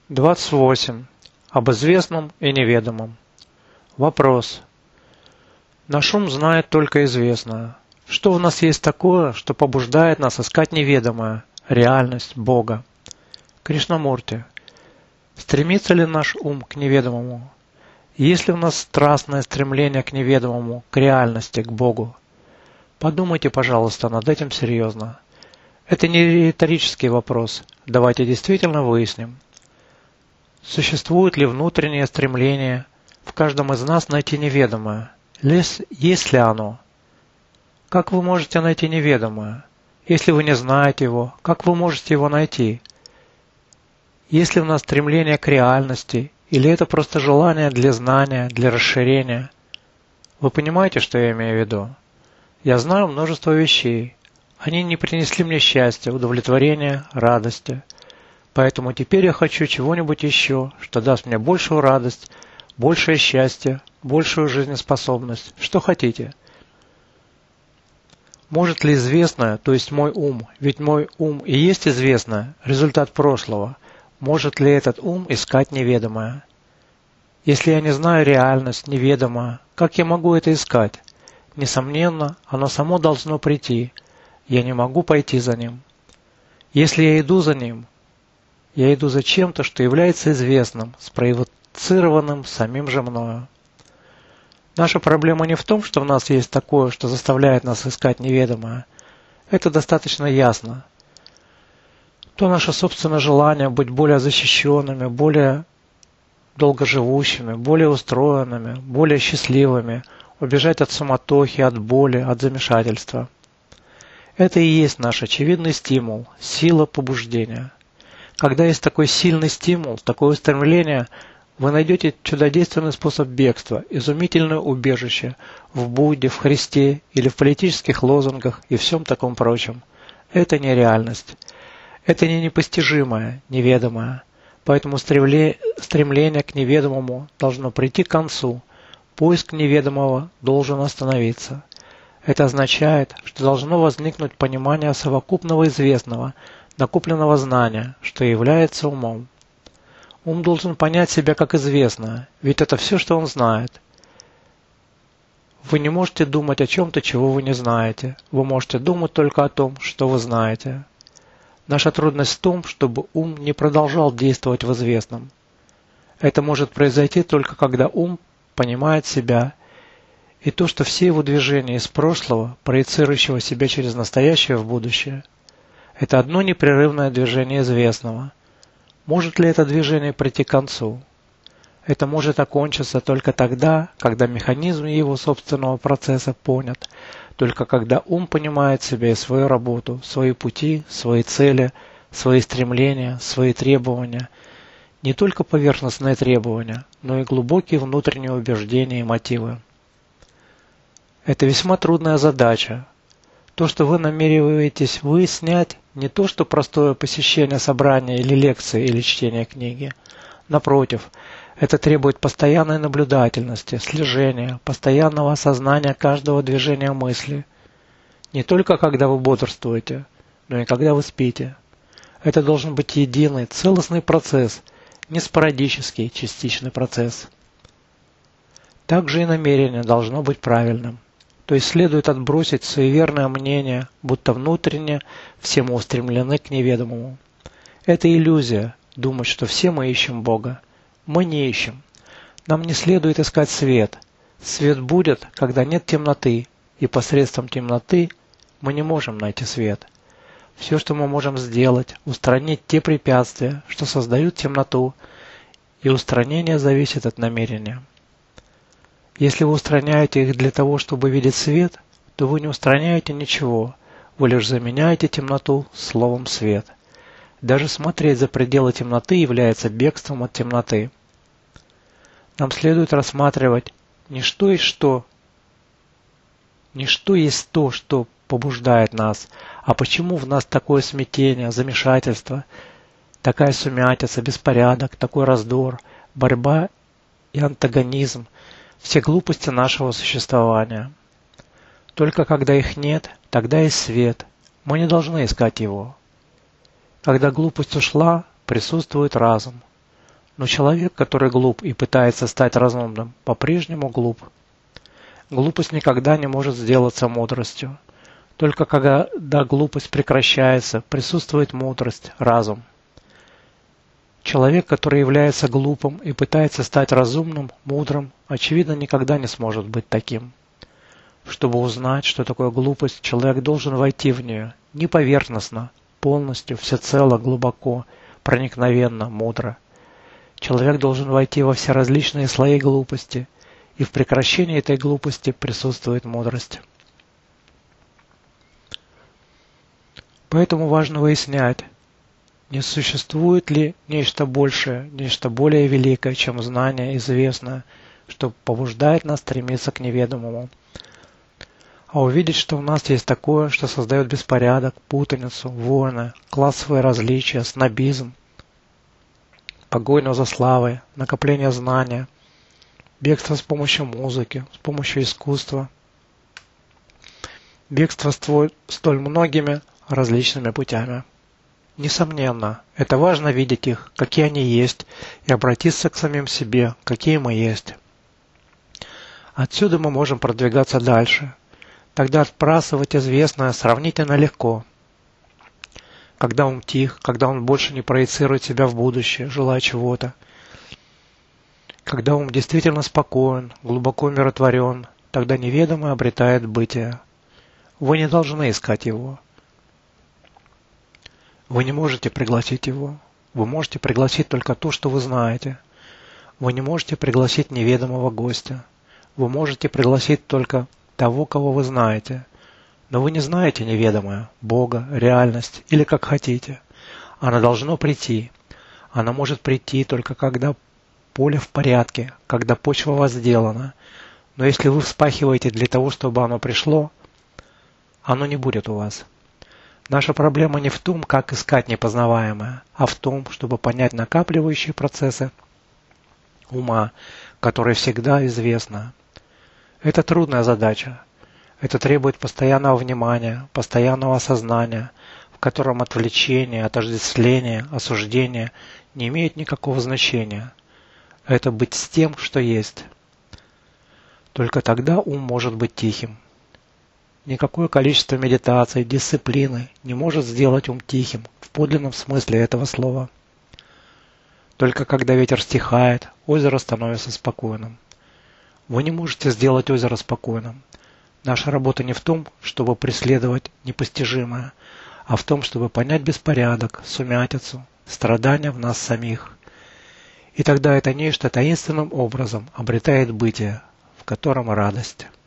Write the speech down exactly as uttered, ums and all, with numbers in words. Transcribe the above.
двадцать восемь. Об известном и неведомом. Вопрос. Наш ум знает только известное. Что у нас есть такое, что побуждает нас искать неведомое, реальность Бога? Кришнамурти. Стремится ли наш ум к неведомому? Есть ли у нас страстное стремление к неведомому, к реальности, к Богу? Подумайте, пожалуйста, над этим серьезно. Это не риторический вопрос. Давайте действительно выясним. Существует ли внутреннее стремление в каждом из нас найти неведомое? Есть ли оно? Как вы можете найти неведомое? Если вы не знаете его, как вы можете его найти? Есть ли у нас стремление к реальности, или это просто желание для знания, для расширения? Вы понимаете, что я имею в виду? Я знаю множество вещей. Они не принесли мне счастья, удовлетворения, радости. Поэтому теперь я хочу чего-нибудь еще, что даст мне большую радость, большее счастье, большую жизнеспособность. Что хотите? Может ли известное, то есть мой ум, ведь мой ум и есть известное, результат прошлого, может ли этот ум искать неведомое? Если я не знаю реальность, неведомое, как я могу это искать? Несомненно, оно само должно прийти. Я не могу пойти за ним. Если я иду за ним, я иду за чем-то, что является известным, спроецированным самим же мною. Наша проблема не в том, что в нас есть такое, что заставляет нас искать неведомое. Это достаточно ясно. То наше собственное желание быть более защищенными, более долгоживущими, более устроенными, более счастливыми, убежать от суматохи, от боли, от замешательства. Это и есть наш очевидный стимул, сила побуждения. Когда есть такой сильный стимул, такое устремление, вы найдете чудодейственный способ бегства, изумительное убежище в Будде, в Христе или в политических лозунгах и всем таком прочем. Это не реальность. Это не непостижимое, неведомое. Поэтому стремление к неведомому должно прийти к концу. Поиск неведомого должен остановиться. Это означает, что должно возникнуть понимание совокупного известного, накопленного знания, что является умом. Ум должен понять себя как известное, ведь это все, что он знает. Вы не можете думать о чем-то, чего вы не знаете. Вы можете думать только о том, что вы знаете. Наша трудность в том, чтобы ум не продолжал действовать в известном. Это может произойти только когда ум понимает себя, и то, что все его движения из прошлого, проецирующего себя через настоящее в будущее, это одно непрерывное движение известного. Может ли это движение прийти к концу? Это может окончиться только тогда, когда механизм его собственного процесса понят, только когда ум понимает себя и свою работу, свои пути, свои цели, свои стремления, свои требования, не только поверхностные требования, но и глубокие внутренние убеждения и мотивы. Это весьма трудная задача. То, что вы намереваетесь выяснять, не то, что простое посещение собрания или лекции, или чтение книги. Напротив, это требует постоянной наблюдательности, слежения, постоянного осознания каждого движения мысли. Не только когда вы бодрствуете, но и когда вы спите. Это должен быть единый, целостный процесс, не спорадический, частичный процесс. Также и намерение должно быть правильным. То есть следует отбросить суеверное мнение, будто внутренне все мы устремлены к неведомому. Это иллюзия, думать, что все мы ищем Бога. Мы не ищем. Нам не следует искать свет. Свет будет, когда нет темноты, и посредством темноты мы не можем найти свет. Все, что мы можем сделать, устранить те препятствия, что создают темноту, и устранение зависит от намерения. Если вы устраняете их для того, чтобы видеть свет, то вы не устраняете ничего, вы лишь заменяете темноту словом «свет». Даже смотреть за пределы темноты является бегством от темноты. Нам следует рассматривать не что есть что, не что есть то, что побуждает нас, а почему в нас такое смятение, замешательство, такая сумятица, беспорядок, такой раздор, борьба и антагонизм, все глупости нашего существования. Только когда их нет, тогда есть свет. Мы не должны искать его. Когда глупость ушла, присутствует разум. Но человек, который глуп и пытается стать разумным, по-прежнему глуп. Глупость никогда не может сделаться мудростью. Только когда глупость прекращается, присутствует мудрость, разум. Человек, который является глупым и пытается стать разумным, мудрым, очевидно, никогда не сможет быть таким. Чтобы узнать, что такое глупость, человек должен войти в нее не поверхностно, полностью, всецело, глубоко, проникновенно, мудро. Человек должен войти во все различные слои глупости, и в прекращении этой глупости присутствует мудрость. Поэтому важно выяснять, не существует ли нечто большее, нечто более великое, чем знание известное, что побуждает нас стремиться к неведомому. А увидеть, что у нас есть такое, что создает беспорядок, путаницу, войны, классовые различия, снобизм, погоню за славой, накопление знания, бегство с помощью музыки, с помощью искусства, бегство столь многими различными путями. Несомненно, это важно видеть их, какие они есть, и обратиться к самим себе, какие мы есть. Отсюда мы можем продвигаться дальше. Тогда отбрасывать известное сравнительно легко. Когда ум тих, когда он больше не проецирует себя в будущее, желая чего-то. Когда ум действительно спокоен, глубоко умиротворен, тогда неведомое обретает бытие. Вы не должны искать его. Вы не можете пригласить его. Вы можете пригласить только то, что вы знаете. Вы не можете пригласить неведомого гостя. Вы можете пригласить только того, кого вы знаете. Но вы не знаете неведомое, Бога, реальность или как хотите. Оно должно прийти. Оно может прийти только когда поле в порядке, когда почва возделана. Но если вы вспахиваете для того, чтобы оно пришло, оно не будет у вас. Наша проблема не в том, как искать непознаваемое, а в том, чтобы понять накапливающие процессы ума, которые всегда известны. Это трудная задача. Это требует постоянного внимания, постоянного осознания, в котором отвлечение, отождествление, осуждение не имеют никакого значения. Это быть с тем, что есть. Только тогда ум может быть тихим. Никакое количество медитаций, дисциплины не может сделать ум тихим в подлинном смысле этого слова. Только когда ветер стихает, озеро становится спокойным. Вы не можете сделать озеро спокойным. Наша работа не в том, чтобы преследовать непостижимое, а в том, чтобы понять беспорядок, сумятицу, страдания в нас самих. И тогда это нечто таинственным образом обретает бытие, в котором радость.